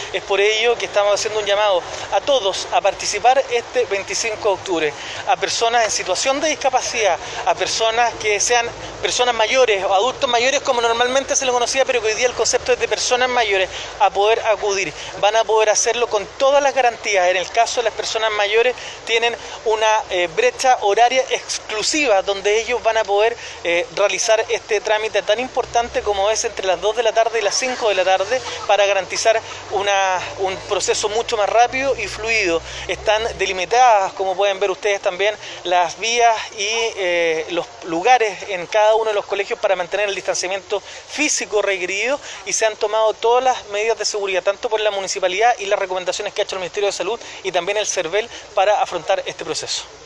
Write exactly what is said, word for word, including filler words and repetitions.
Es por ello que estamos haciendo un llamado a todos a participar este veinticinco de octubre, a personas en situación de discapacidad, a personas que sean personas mayores o adultos mayores como normalmente se lo conocía, pero que hoy día el concepto es de personas mayores, a poder acudir. Van a poder hacerlo con todas las garantías. En el caso de las personas mayores tienen una eh, brecha horaria exclusiva donde ellos van a poder eh, realizar este trámite tan importante como es entre las dos de la tarde y las cinco de la tarde para garantizar una, un proceso mucho más rápido y fluido. Están delimitadas, como pueden ver ustedes también, las vías y eh, los lugares en cada uno de los colegios para mantener el distanciamiento físico requerido, y se han tomado todas las medidas de seguridad, tanto por la municipalidad y las recomendaciones que ha hecho el Ministerio de Salud y también el CERVEL para afrontar este proceso.